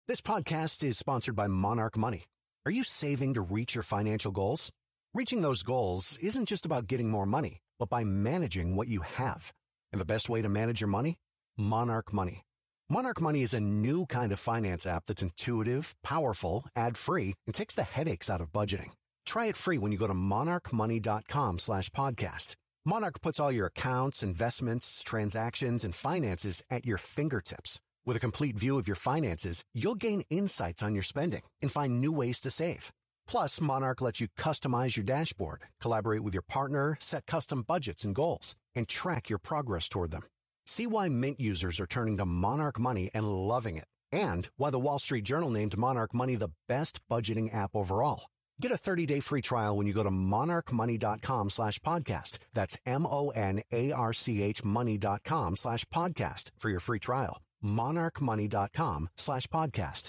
This podcast is sponsored by Monarch Money. Are you saving to reach your financial goals? Reaching those goals isn't just about getting more money, but by managing what you have. And the best way to manage your money? Monarch Money. Monarch Money is a new kind of finance app that's intuitive, powerful, ad-free, and takes the headaches out of budgeting. Try it free when you go to monarchmoney.com/podcast. Monarch puts all your accounts, investments, transactions, and finances at your fingertips. With a complete view of your finances, you'll gain insights on your spending and find new ways to save. Plus, Monarch lets you customize your dashboard, collaborate with your partner, set custom budgets and goals, and track your progress toward them. See why Mint users are turning to Monarch Money and loving it, and why the Wall Street Journal named Monarch Money the best budgeting app overall. Get a 30-day free trial when you go to monarchmoney.com/podcast. That's MONARCH money.com/podcast for your free trial. monarchmoney.com/podcast.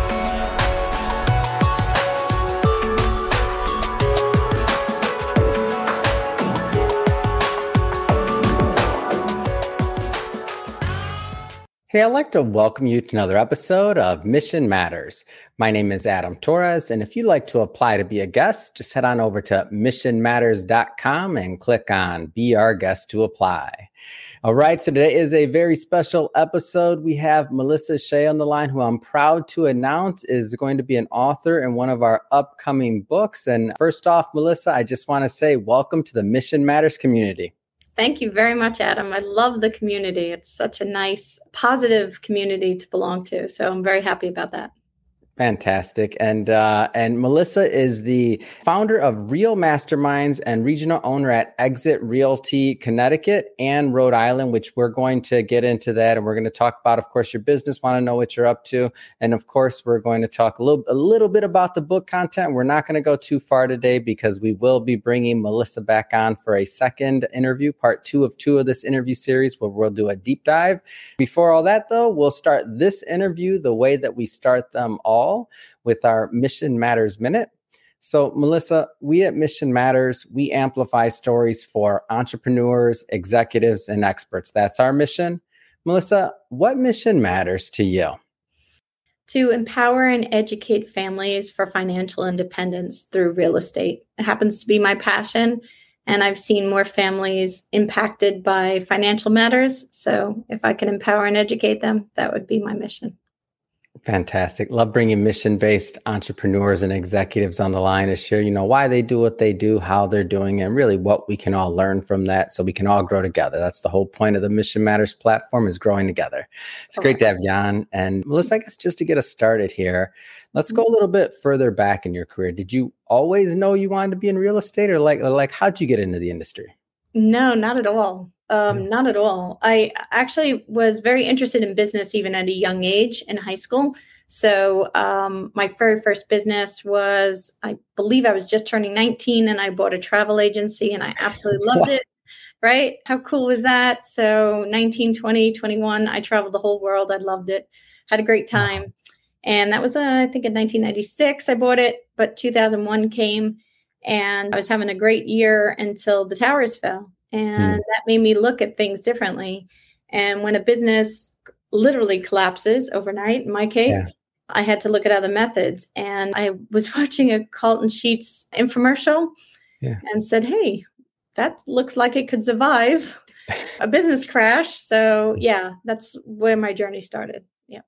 Hey, I'd like to welcome you to another episode of Mission Matters. My name is Adam Torres, and if you'd like to apply to be a guest, just head on over to missionmatters.com and click on Be Our Guest to apply. All right, so today is a very special episode. We have Melissa Shea on the line, who I'm proud to announce is going to be an author in one of our upcoming books. And first off, Melissa, I just want to say welcome to the Mission Matters community. Thank you very much, Adam. I love the community. It's such a nice, positive community to belong to. So I'm very happy about that. Fantastic. And Melissa is the founder of Real Masterminds and regional owner at Exit Realty Connecticut and Rhode Island, which we're going to get into that. And we're going to talk about, of course, your business, want to know what you're up to. And of course, we're going to talk a little bit about the book content. We're not going to go too far today because we will be bringing Melissa back on for a second interview, part 2 of this interview series, where we'll do a deep dive. Before all that, though, we'll start this interview the way that we start them all, with our Mission Matters Minute. So, Melissa, we at Mission Matters, we amplify stories for entrepreneurs, executives, and experts. That's our mission. Melissa, what mission matters to you? To empower and educate families for financial independence through real estate. It happens to be my passion, and I've seen more families impacted by financial matters. So if I can empower and educate them, that would be my mission. Fantastic. Love bringing mission-based entrepreneurs and executives on the line to share, why they do what they do, how they're doing, and really what we can all learn from that so we can all grow together. That's the whole point of the Mission Matters platform, is growing together. It's great to have you on. And Melissa, I guess just to get us started here, let's go a little bit further back in your career. Did you always know you wanted to be in real estate, or like how'd you get into the industry? No, not at all. Not at all. I actually was very interested in business even at a young age in high school. So my very first business was, I believe I was just turning 19, and I bought a travel agency, and I absolutely loved it. Right? How cool was that? So 19, 20, 21, I traveled the whole world. I loved it. Had a great time. And that was, I think in 1996, I bought it, but 2001 came, and I was having a great year until the towers fell. And that made me look at things differently. And when a business literally collapses overnight, in my case, I had to look at other methods. And I was watching a Carlton Sheets infomercial and said, hey, that looks like it could survive a business crash. So that's where my journey started.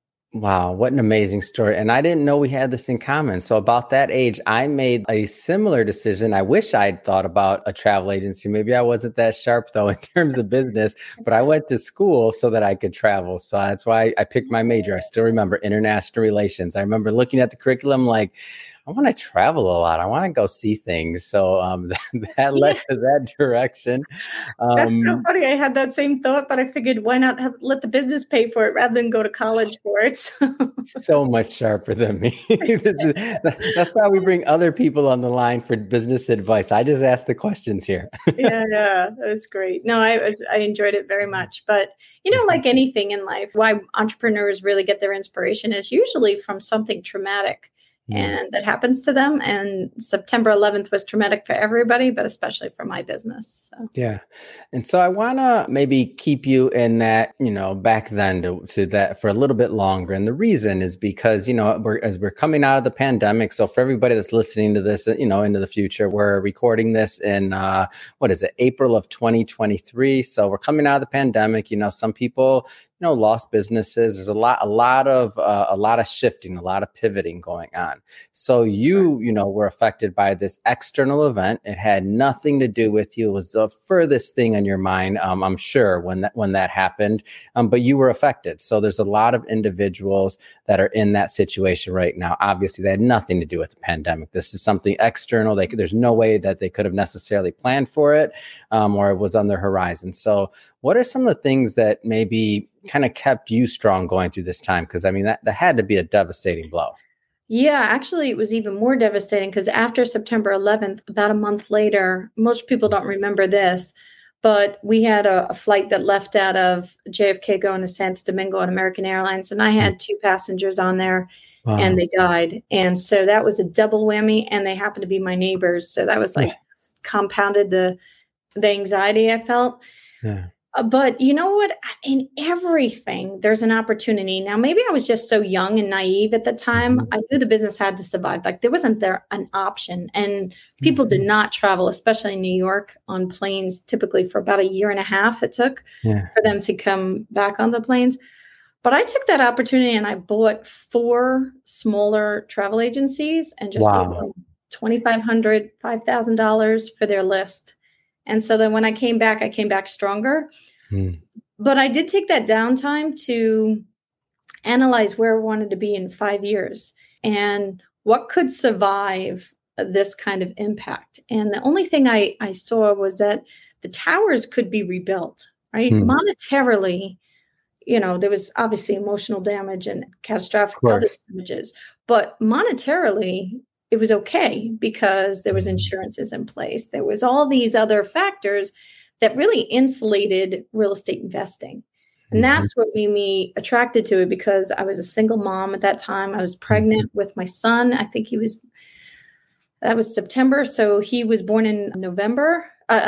Wow, what an amazing story. And I didn't know we had this in common. So about that age, I made a similar decision. I wish I'd thought about a travel agency. Maybe I wasn't that sharp, though, in terms of business, but I went to school so that I could travel. So that's why I picked my major. I still remember international relations. I remember looking at the curriculum like, I want to travel a lot. I want to go see things. So that led to that direction. That's so funny. I had that same thought, but I figured why not let the business pay for it rather than go to college for it. So much sharper than me. That's why we bring other people on the line for business advice. I just ask the questions here. Yeah, that was great. No, I enjoyed it very much. But, like anything in life, why entrepreneurs really get their inspiration is usually from something traumatic. and that happens to them. And September 11th was traumatic for everybody, but especially for my business. So. Yeah. And so I want to maybe keep you in that, back then to that for a little bit longer. And the reason is because, as we're coming out of the pandemic. So for everybody that's listening to this, into the future, we're recording this in, April of 2023. So we're coming out of the pandemic. Some people, lost businesses. There's a lot of shifting, a lot of pivoting going on. So you were affected by this external event. It had nothing to do with you. It was the furthest thing on your mind, I'm sure, when that happened. But you were affected. So there's a lot of individuals that are in that situation right now. Obviously, they had nothing to do with the pandemic. This is something external. There's no way that they could have necessarily planned for it, or it was on their horizon. So what are some of the things that maybe kind of kept you strong going through this time? Because that had to be a devastating blow. Yeah, actually, it was even more devastating because after September 11th, about a month later, most people don't remember this, but we had a flight that left out of JFK going to Santo Domingo on American Airlines, and I had 2 passengers on there. Wow. And they died. And so that was a double whammy, and they happened to be my neighbors. So that was compounded the anxiety I felt. Yeah. But you know what? In everything, there's an opportunity. Now, maybe I was just so young and naive at the time. I knew the business had to survive. There wasn't an option. And people did not travel, especially in New York, on planes, typically for about 1.5 years it took for them to come back on the planes. But I took that opportunity and I bought 4 smaller travel agencies and just gave them $2,500, $5,000 for their list. And so then when I came back stronger. But I did take that downtime to analyze where I wanted to be in 5 years and what could survive this kind of impact. And the only thing I saw was that the towers could be rebuilt, right? Monetarily, there was obviously emotional damage and catastrophic other damages, but monetarily, it was okay because there was insurances in place. There was all these other factors that really insulated real estate investing. And that's what made me attracted to it because I was a single mom at that time. I was pregnant with my son. I think that was September. So he was born in November.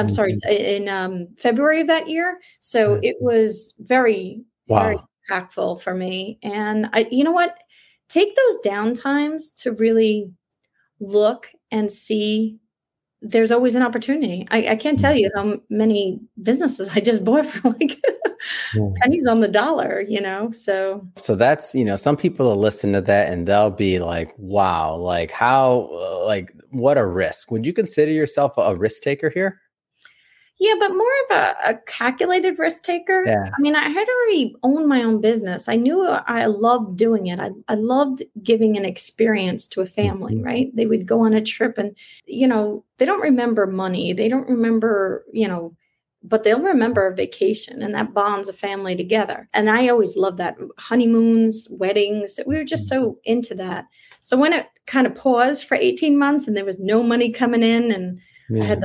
In February of that year. So it was very, very impactful for me. And you know what? Take those downtimes to really look and see there's always an opportunity. I can't tell you how many businesses I just bought for pennies on the dollar, so that's, some people will listen to that and they'll be like, wow, how, what a risk. Would you consider yourself a risk taker here? Yeah, but more of a calculated risk taker. Yeah. I had already owned my own business. I knew I loved doing it. I loved giving an experience to a family, right? They would go on a trip and, they don't remember money. They don't remember, but they'll remember a vacation and that bonds a family together. And I always loved that. Honeymoons, weddings, we were just so into that. So when it kind of paused for 18 months and there was no money coming in and I had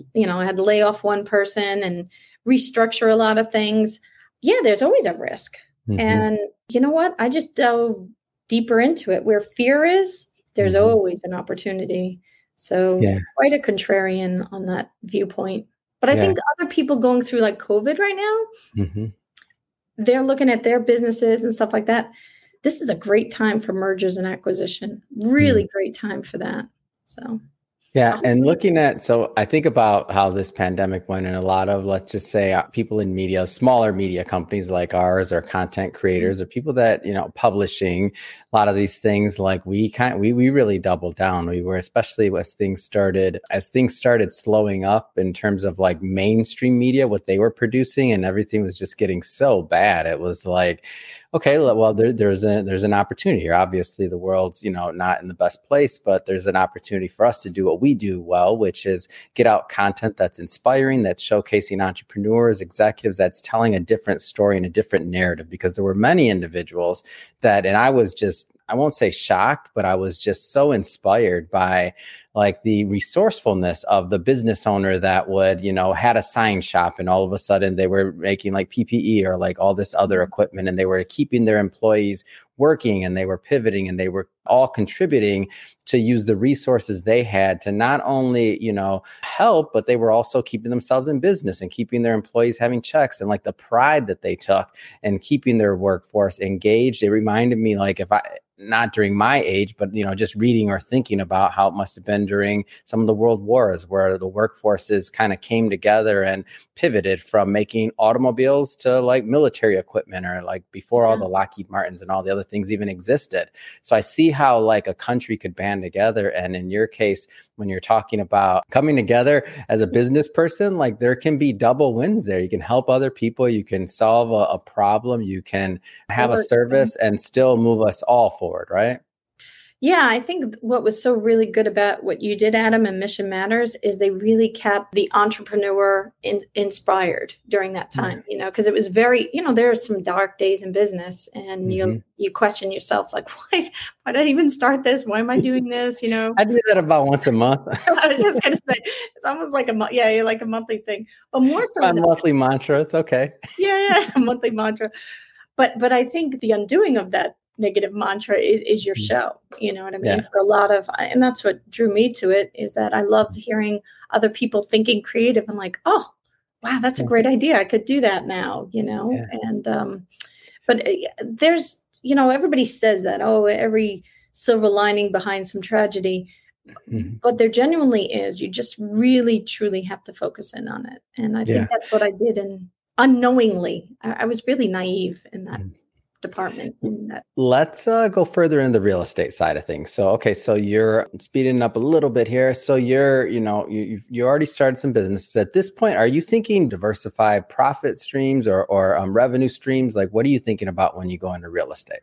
to lay off one person and restructure a lot of things. Yeah, there's always a risk. And you know what? I just dove deeper into it. Where fear is, there's always an opportunity. So quite a contrarian on that viewpoint. But I think other people going through COVID right now, they're looking at their businesses and stuff like that. This is a great time for mergers and acquisition. Really great time for that. So. Yeah. And so I think about how this pandemic went, and a lot of, let's just say, people in media, smaller media companies like ours, or content creators, or people that, publishing a lot of these things, we really doubled down. We were, especially as things started slowing up in terms of mainstream media, what they were producing, and everything was just getting so bad. It was okay, well, there's an opportunity here. Obviously, the world's, not in the best place, but there's an opportunity for us to do what we do well, which is get out content that's inspiring, that's showcasing entrepreneurs, executives, that's telling a different story and a different narrative. Because there were many individuals and I was just, I won't say shocked, but I was just so inspired by the resourcefulness of the business owner that would, had a sign shop, and all of a sudden they were making PPE or all this other equipment, and they were keeping their employees working and they were pivoting and they were all contributing to use the resources they had to not only, help, but they were also keeping themselves in business and keeping their employees having checks, and like the pride that they took and keeping their workforce engaged. It reminded me, like, not during my age, but, just reading or thinking about how it must have been during some of the world wars where the workforces kind of came together and pivoted from making automobiles to like military equipment, or like before all the Lockheed Martins and all the other things even existed. So I see how like a country could band together. And in your case, when you're talking about coming together as a business person, like there can be double wins there. You can help other people, you can solve a problem, you can have a service and still move us all forward, right? Yeah, I think what was so really good about what you did, Adam, and Mission Matters is they really kept the entrepreneur inspired during that time, because it was very, there are some dark days in business, and you question yourself, like, why did I even start this? Why am I doing this? I do that about once a month. I was just going to say, it's almost like like a monthly thing, but more so my monthly mantra. It's okay. Yeah, a monthly mantra. But I think the undoing of that negative mantra is your show. You know what I mean? Yeah. For a lot of, and that's what drew me to it, is that I loved hearing other people thinking creative and like, oh, wow, that's a great idea. I could do that now, Yeah. And, but there's, everybody says that, every silver lining behind some tragedy, but there genuinely is. You just really, truly have to focus in on it. And I think that's what I did. And unknowingly, I was really naive in that department. Let's go further into the real estate side of things. So, so you're speeding up a little bit here. So you're, you already started some businesses at this point. Are you thinking diversify profit streams or revenue streams? Like, what are you thinking about when you go into real estate?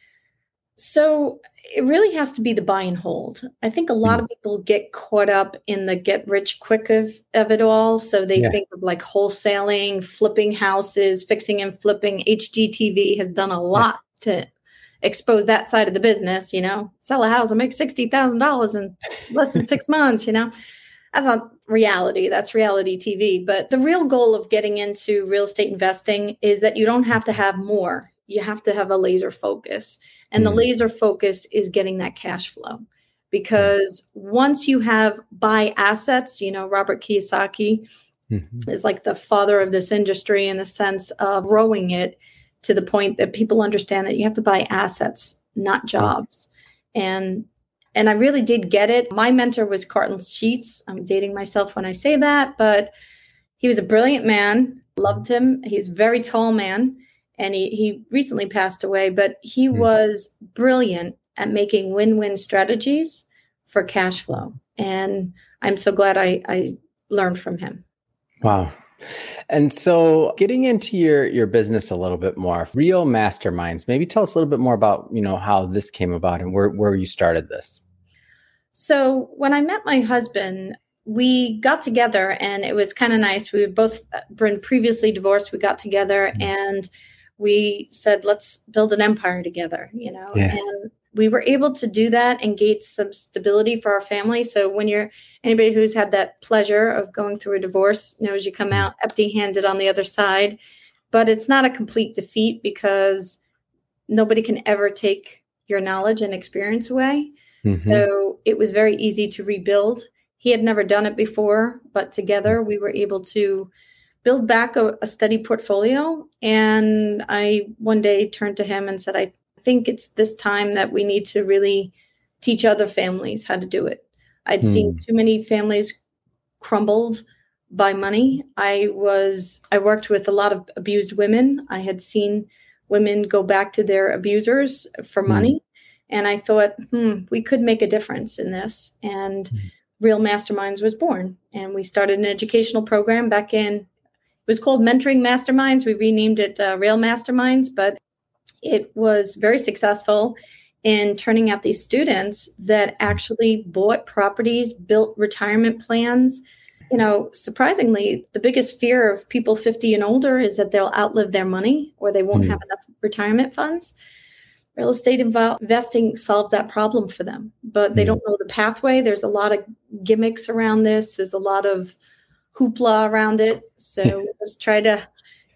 So it really has to be the buy and hold. I think a lot of people get caught up in the get rich quick of it all. So they think of like wholesaling, flipping houses, fixing and flipping. HGTV has done a lot to expose that side of the business, sell a house and make $60,000 in less than 6 months, That's not reality. That's reality TV. But the real goal of getting into real estate investing is that you don't have to have more. You have to have a laser focus. And the laser focus is getting that cash flow. Because once you have buy assets, Robert Kiyosaki is like the father of this industry in the sense of growing it to the point that people understand that you have to buy assets, not jobs. And I really did get it. My mentor was Carlton Sheets. I'm dating myself when I say that, but he was a brilliant man. Loved him. He's a very tall man. And he recently passed away, but he was brilliant at making win-win strategies for cash flow. And I'm so glad I learned from him. Wow. And so getting into your business a little bit more, Real Masterminds, maybe tell us a little bit more about, how this came about and where you started this. So when I met my husband, we got together and it was kind of nice. We had both been previously divorced. We got together and we said, let's build an empire together, and we were able to do that and gain some stability for our family. So when anybody who's had that pleasure of going through a divorce knows you come out empty-handed on the other side, but it's not a complete defeat because nobody can ever take your knowledge and experience away. So it was very easy to rebuild. He had never done it before, but together we were able to build back a steady portfolio. And I one day turned to him and said, I think it's this time that we need to really teach other families how to do it. I'd seen too many families crumbled by money. I worked with a lot of abused women. I had seen women go back to their abusers for money. And I thought, we could make a difference in this. And Real Masterminds was born. And we started an educational program back in, it was called Mentoring Masterminds. We renamed it Real Masterminds, but it was very successful in turning out these students that actually bought properties, built retirement plans. Surprisingly, the biggest fear of people 50 and older is that they'll outlive their money or they won't have enough retirement funds. Real estate investing solves that problem for them, but they don't know the pathway. There's a lot of gimmicks around this. There's a lot of hoopla around it. So let's try to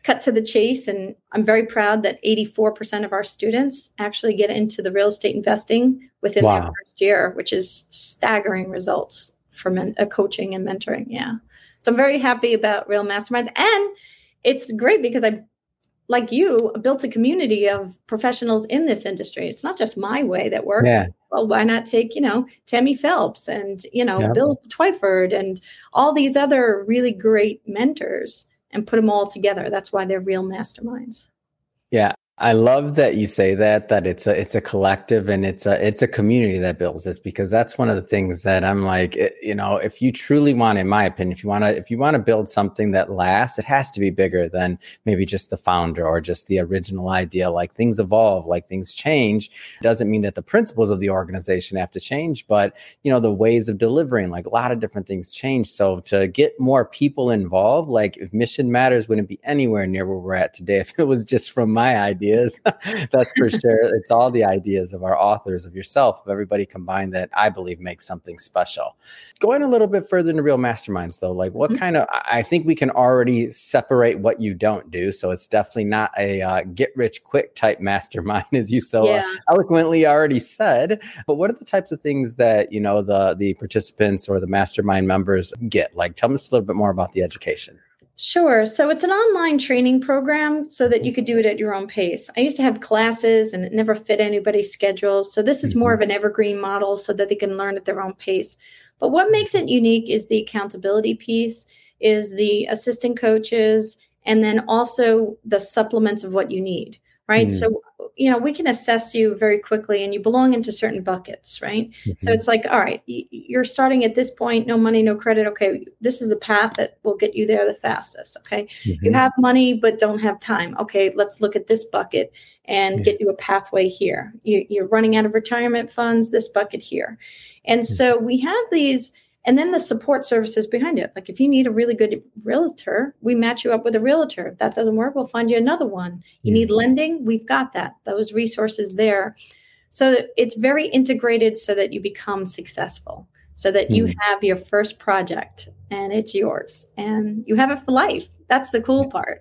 cut to the chase. And I'm very proud that 84% of our students actually get into the real estate investing within their first year, which is staggering results from coaching and mentoring. Yeah. So I'm very happy about Real Masterminds. And it's great because I, like you, built a community of professionals in this industry. It's not just my way that works. Yeah. Well, why not take, Tammy Phelps and, Bill Twyford and all these other really great mentors and put them all together. That's why they're Real Masterminds. Yeah. I love that you say that it's a collective and it's a community that builds this, because that's one of the things that I'm like, if you truly want, in my opinion, if you want to build something that lasts, it has to be bigger than maybe just the founder or just the original idea. Like, things evolve, like things change. It doesn't mean that the principles of the organization have to change, but the ways of delivering, like a lot of different things change. So to get more people involved, like if Mission Matters wouldn't be anywhere near where we're at today if it was just from my idea. That's for sure. It's all the ideas of our authors, of yourself, of everybody combined, that I believe makes something special. Going a little bit further into Real Masterminds, though, like what kind of, I think we can already separate what you don't do. So it's definitely not a get rich quick type mastermind, as you so eloquently already said. But what are the types of things that, the participants or the mastermind members get? Like, tell us a little bit more about the education. Sure. So it's an online training program so that you could do it at your own pace. I used to have classes and it never fit anybody's schedule. So this is more of an evergreen model so that they can learn at their own pace. But what makes it unique is the accountability piece, is the assistant coaches, and then also the supplements of what you need, right? So, we can assess you very quickly and you belong into certain buckets, right? So it's like, all right, you're starting at this point, no money, no credit. Okay, this is the path that will get you there the fastest, okay? You have money but don't have time. Okay, let's look at this bucket and get you a pathway here. You're running out of retirement funds, this bucket here. And so we have these, and then the support services behind it. Like if you need a really good realtor, we match you up with a realtor. If that doesn't work, we'll find you another one. You need lending, we've got that. Those resources there. So it's very integrated so that you become successful, so that you have your first project and it's yours and you have it for life. That's the cool part,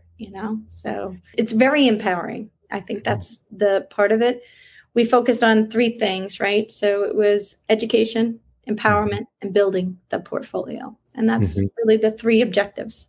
So it's very empowering. I think that's the part of it. We focused on 3 things, right? So it was education, empowerment, and building the portfolio. And that's really the 3 objectives.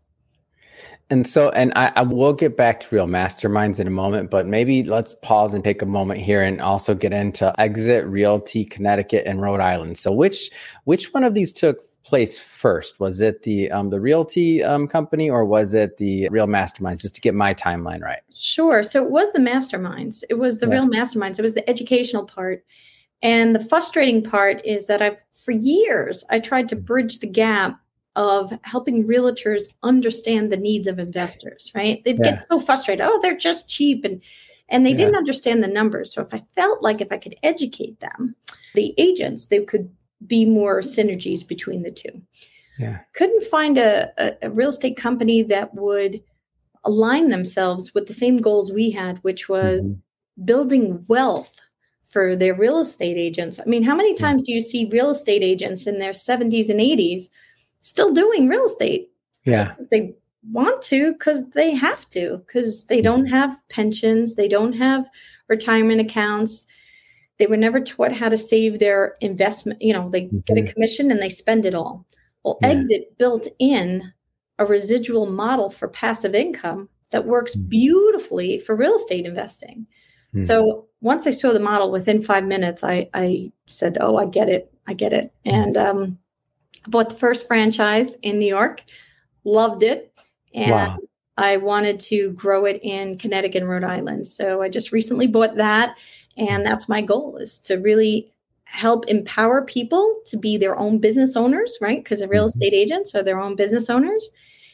And so, and I will get back to Real Masterminds in a moment, but maybe let's pause and take a moment here and also get into Exit Realty Connecticut and Rhode Island. So which one of these took place first? Was it the realty company, or was it the Real Masterminds, just to get my timeline right? Sure. So it was the masterminds. It was the Real Masterminds. It was the educational part. And the frustrating part is that for years, I tried to bridge the gap of helping realtors understand the needs of investors, right? They'd get so frustrated. Oh, they're just cheap. And they didn't understand the numbers. So if I could educate them, the agents, they could be more synergies between the two. Yeah. Couldn't find a real estate company that would align themselves with the same goals we had, which was building wealth for their real estate agents. I mean, how many times do you see real estate agents in their 70s and 80s still doing real estate? Yeah. They want to because they have to, because they don't have pensions. They don't have retirement accounts. They were never taught how to save their investment. They get a commission and they spend it all. Well, Exit built in a residual model for passive income that works beautifully for real estate investing. So once I saw the model, within 5 minutes, I said, oh, I get it. And I bought the first franchise in New York, loved it. And I wanted to grow it in Connecticut and Rhode Island. So I just recently bought that. And that's my goal, is to really help empower people to be their own business owners, right? Because the real estate agents are their own business owners.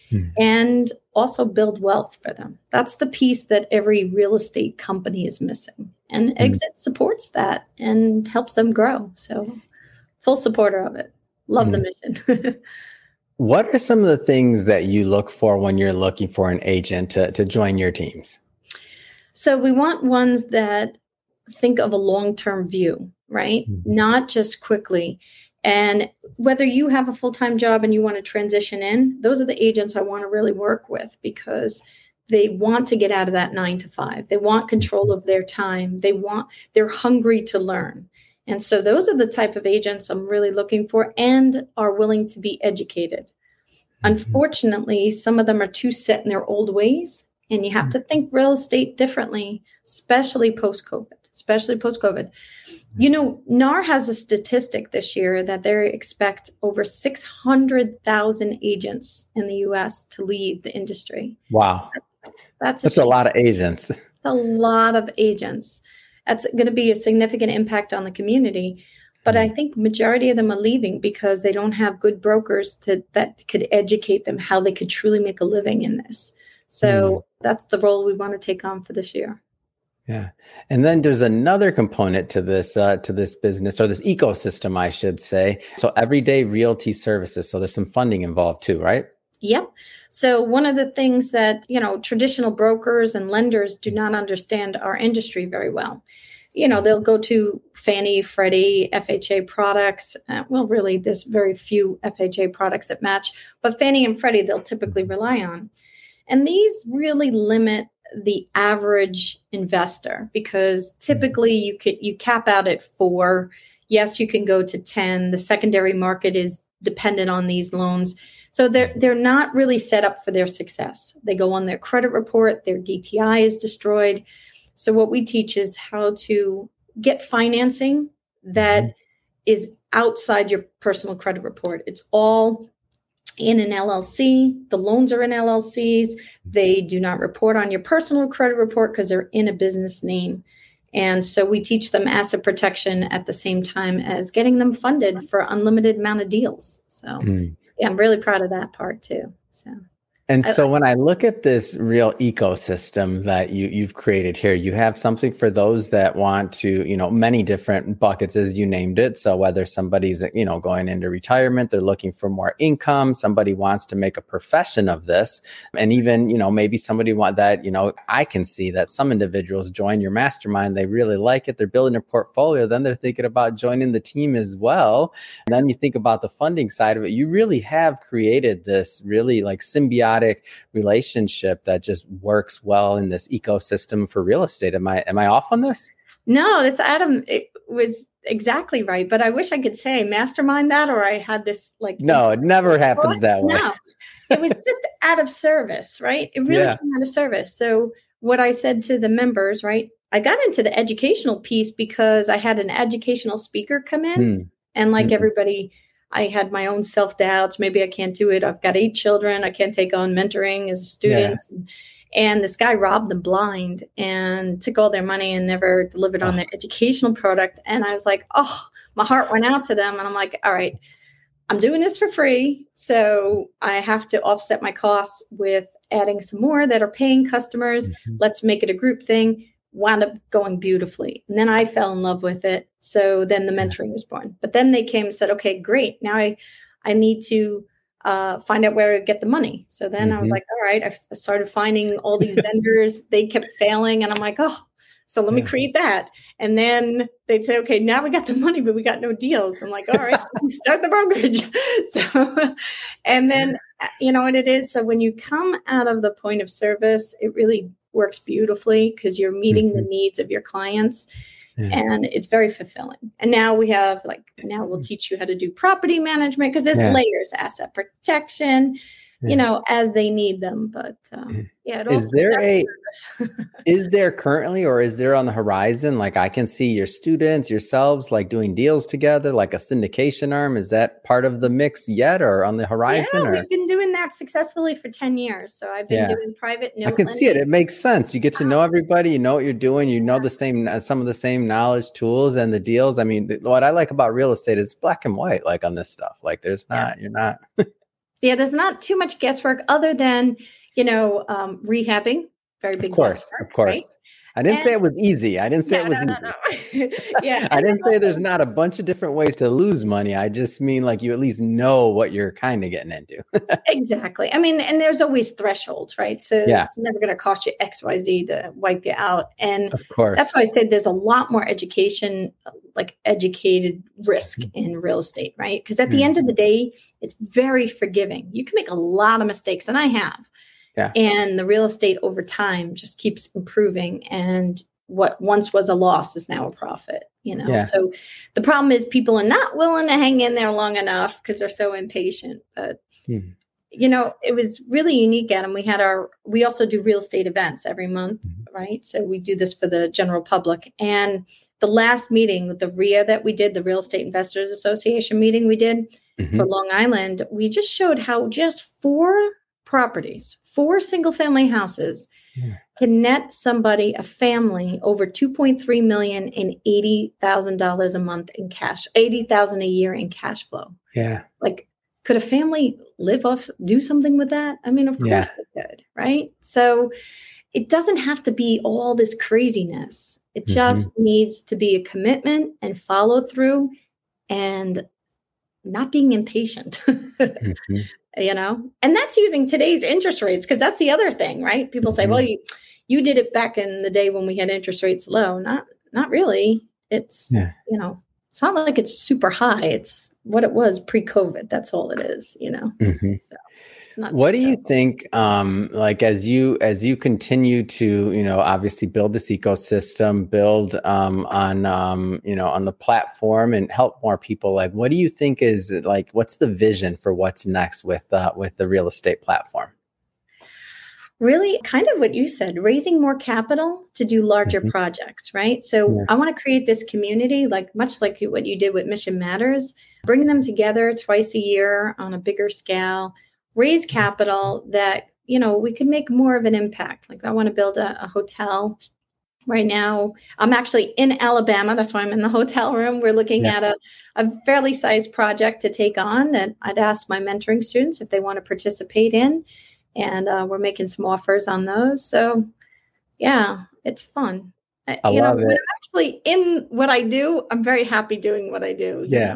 And also build wealth for them. That's the piece that every real estate company is missing. And Exit supports that and helps them grow. So full supporter of it. Love the mission. What are some of the things that you look for when you're looking for an agent to join your teams? So we want ones that think of a long-term view, right? Not just quickly. And whether you have a full-time job and you want to transition in, those are the agents I want to really work with, because They want to get out of that 9 to 5. They want control of their time. They're hungry to learn. And so those are the type of agents I'm really looking for and are willing to be educated. Unfortunately, some of them are too set in their old ways, and you have to think real estate differently, especially post-COVID. You know, NAR has a statistic this year that they expect over 600,000 agents in the U.S. to leave the industry. Wow. That's a lot of agents. It's a lot of agents. That's going to be a significant impact on the community. But I think majority of them are leaving because they don't have good brokers that could educate them how they could truly make a living in this. So that's the role we want to take on for this year. Yeah. And then there's another component to this business, or this ecosystem, I should say. So Everyday Realty Services. So there's some funding involved too, right? Yep. So one of the things that, traditional brokers and lenders do not understand our industry very well. They'll go to Fannie, Freddie, FHA products. Well, really, there's very few FHA products that match, but Fannie and Freddie, they'll typically rely on. And these really limit the average investor because typically you cap out at 4. Yes, you can go to 10. The secondary market is dependent on these loans. So they're not really set up for their success. They go on their credit report, their DTI is destroyed. So what we teach is how to get financing that is outside your personal credit report. It's all in an LLC. The loans are in LLCs. They do not report on your personal credit report because they're in a business name. And so we teach them asset protection at the same time as getting them funded for unlimited amount of deals. So yeah, I'm really proud of that part too. So when I look at this real ecosystem that you've created here, you have something for those that want to, many different buckets as you named it. So whether somebody's, going into retirement, they're looking for more income, somebody wants to make a profession of this. And even, maybe somebody want that, I can see that some individuals join your mastermind. They really like it. They're building their portfolio. Then they're thinking about joining the team as well. And then you think about the funding side of it. You really have created this really like symbiotic relationship that just works well in this ecosystem for real estate. Am I off on this? No, that's Adam. It was exactly right. But I wish I could say mastermind that, or I had this like. No, it never happens that way. No, it was just out of service, right? It really came out of service. So what I said to the members, right? I got into the educational piece because I had an educational speaker come in and like everybody, I had my own self-doubts. Maybe I can't do it. I've got 8 children. I can't take on mentoring as a student. Yeah. And this guy robbed them blind and took all their money and never delivered on their educational product. And I was like, my heart went out to them. And I'm like, all right, I'm doing this for free. So I have to offset my costs with adding some more that are paying customers. Let's make it a group thing. Wound up going beautifully. And then I fell in love with it. So then the mentoring was born. But then they came and said, okay, great. Now I need to find out where to get the money. So then I was like, all right, I started finding all these vendors. They kept failing. And I'm like, so let me create that. And then they'd say, okay, now we got the money, but we got no deals. I'm like, all right, start the brokerage. So, and then, you know what it is? So when you come out of the point of service, it really works beautifully because you're meeting the needs of your clients. And it's very fulfilling. And now we have now we'll teach you how to do property management because there's layers, asset protection, as they need them. But is there currently, or is there on the horizon? Like I can see your students, yourselves, like doing deals together, like a syndication arm. Is that part of the mix yet, or on the horizon? Yeah, we've been doing that successfully for 10 years. So I've been doing private note. I can see it. It makes sense. You get to know everybody. You know what you're doing. You know some of the same knowledge, tools, and the deals. I mean, what I like about real estate is black and white. Like on this stuff, like there's not. You're not. Yeah, there's not too much guesswork other than, rehabbing. Very big. Of course. Right? I didn't say it was easy. I didn't say it was easy. Yeah. I didn't say there's not a bunch of different ways to lose money. I just mean like you at least know what you're kind of getting into. Exactly. I mean, and there's always thresholds, right? So it's never going to cost you XYZ to wipe you out. And of course, that's why I said there's a lot more education, like educated risk in real estate, right? Because at the end of the day, it's very forgiving. You can make a lot of mistakes, and I have. Yeah. And the real estate over time just keeps improving. And what once was a loss is now a profit, Yeah. So the problem is people are not willing to hang in there long enough because they're so impatient. But, it was really unique, Adam. We also do real estate events every month, right? So we do this for the general public. And the last meeting with the RIA that we did, the Real Estate Investors Association meeting we did for Long Island, we just showed how just 4 properties, 4 single family houses can net somebody, a family, over $2.3 million and $80,000 a month in cash, $80,000 a year in cash flow. Yeah. Like, could a family do something with that? I mean, of course they could, right? So it doesn't have to be all this craziness. It just needs to be a commitment and follow through and not being impatient, and that's using today's interest rates. Cause that's the other thing, right? People say, well, you did it back in the day when we had interest rates low. Not really. It's, it's not like it's super high. It's what it was pre-COVID. That's all it is, So it's not what do you think, as you continue to, obviously build this ecosystem, build on the platform and help more people, like, what do you think is like, what's the vision for what's next with the real estate platform? Really kind of what you said, raising more capital to do larger projects, right? So I want to create this community, much like what you did with Mission Matters, bring them together twice a year on a bigger scale, raise capital that, we could make more of an impact. Like I want to build a hotel. Right now, I'm actually in Alabama. That's why I'm in the hotel room. We're looking at a fairly sized project to take on that I'd ask my mentoring students if they want to participate in. And we're making some offers on those. So, yeah, it's fun. I love it. When I'm actually in what I do, I'm very happy doing what I do. Yeah.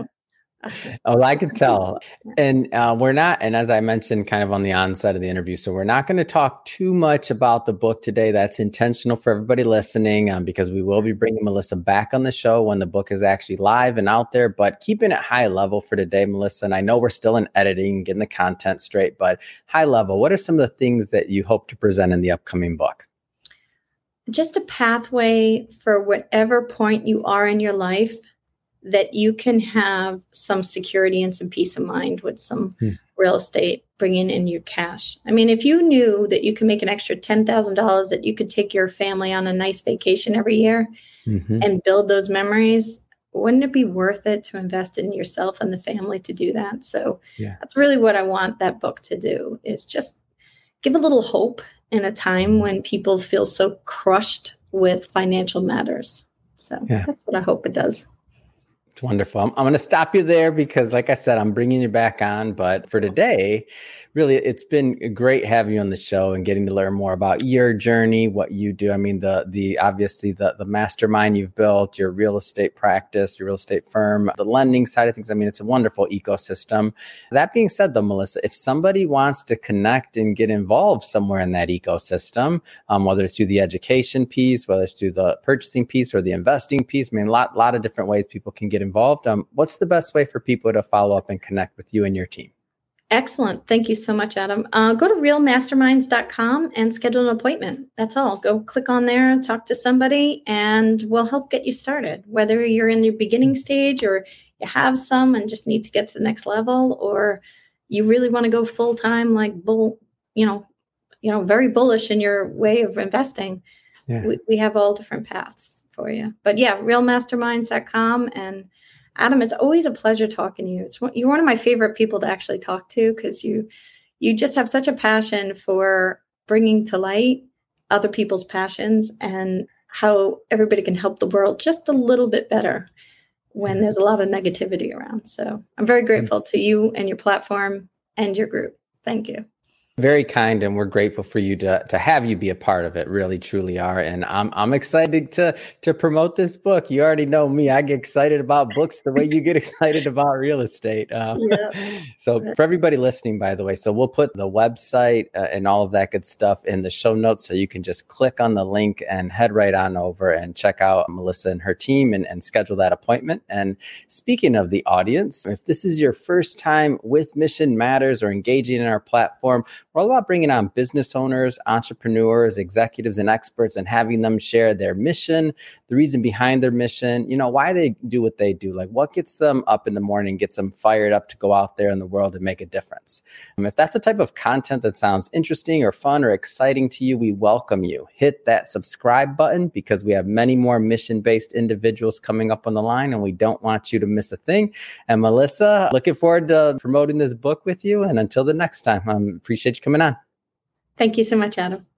Oh, I could tell. And we're not, and as I mentioned kind of on the onset of the interview, so we're not going to talk too much about the book today. That's intentional for everybody listening because we will be bringing Melissa back on the show when the book is actually live and out there, but keeping it high level for today, Melissa. And I know we're still in editing, getting the content straight, but high level, what are some of the things that you hope to present in the upcoming book? Just a pathway for whatever point you are in your life that you can have some security and some peace of mind with some real estate, bringing in your cash. I mean, if you knew that you could make an extra $10,000, that you could take your family on a nice vacation every year and build those memories, wouldn't it be worth it to invest in yourself and the family to do that? So that's really what I want that book to do, is just give a little hope in a time when people feel so crushed with financial matters. So that's what I hope it does. It's wonderful. I'm going to stop you there because, like I said, I'm bringing you back on. But for today, really, it's been great having you on the show and getting to learn more about your journey, what you do. I mean, the obviously the mastermind you've built, your real estate practice, your real estate firm, the lending side of things. I mean, it's a wonderful ecosystem. That being said, though, Melissa, if somebody wants to connect and get involved somewhere in that ecosystem, whether it's through the education piece, whether it's through the purchasing piece or the investing piece, I mean, a lot of different ways people can get involved. What's the best way for people to follow up and connect with you and your team? Excellent. Thank you so much, Adam. Go to realmasterminds.com and schedule an appointment. That's all. Go click on there, talk to somebody, and we'll help get you started. Whether you're in your beginning stage or you have some and just need to get to the next level, or you really want to go full time, like very bullish in your way of investing. We have all different paths for you. But realmasterminds.com. And Adam, it's always a pleasure talking to you. You're one of my favorite people to actually talk to because you just have such a passion for bringing to light other people's passions and how everybody can help the world just a little bit better when there's a lot of negativity around. So I'm very grateful to you and your platform and your group. Thank you. Very kind, and we're grateful for you to have you be a part of it. Really, truly are, and I'm excited to promote this book. You already know me; I get excited about books the way you get excited about real estate. So, for everybody listening, by the way, so we'll put the website and all of that good stuff in the show notes, so you can just click on the link and head right on over and check out Melissa and her team and schedule that appointment. And speaking of the audience, if this is your first time with Mission Matters or engaging in our platform, We're all about bringing on business owners, entrepreneurs, executives, and experts and having them share their mission, the reason behind their mission, why they do what they do, like what gets them up in the morning, gets them fired up to go out there in the world and make a difference. If that's the type of content that sounds interesting or fun or exciting to you, we welcome you. Hit that subscribe button because we have many more mission-based individuals coming up on the line and we don't want you to miss a thing. And Melissa, looking forward to promoting this book with you. And until the next time, I appreciate you coming on. Thank you so much, Adam.